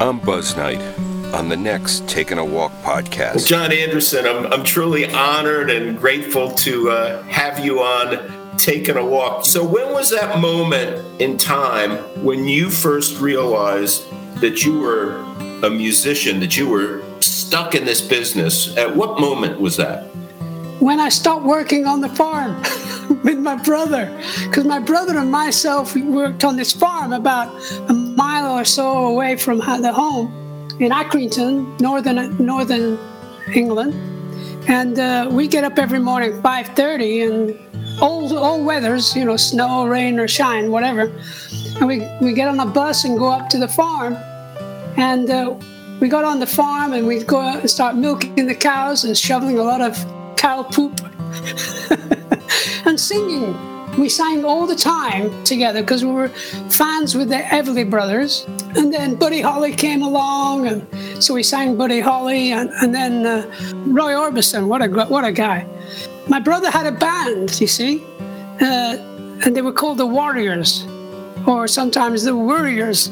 I'm Buzz Knight on the next Taking a Walk podcast. Well, John Anderson, I'm truly honored and grateful to have you on Taking a Walk. So when was that moment in time when you first realized that you were a musician, that you were stuck in this business? At what moment was that? When I stopped working on the farm with my brother, because my brother and myself, we worked on this farm about a mile or so away from the home in Accrington, northern England. And we get up every morning 5:30 and all weathers, snow, rain or shine, whatever. And we get on a bus and go up to the farm. And we got on the farm and we go out and start milking the cows and shoveling a lot of cow poop and singing. We sang all the time together because we were fans with the Everly Brothers. And then Buddy Holly came along, and so we sang Buddy Holly, and then Roy Orbison. What a guy! My brother had a band, you see, and they were called the Warriors, or sometimes the Warriors.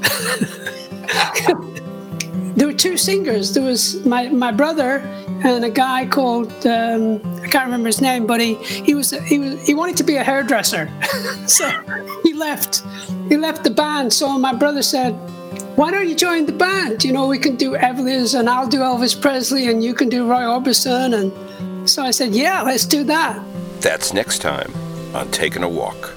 There were two singers. There was my brother and a guy called I can't remember his name, but he wanted to be a hairdresser, so he left the band. So my brother said, "Why don't you join the band? We can do Everly's, and I'll do Elvis Presley, and you can do Roy Orbison." And so I said, "Yeah, let's do that." That's next time on Taking a Walk.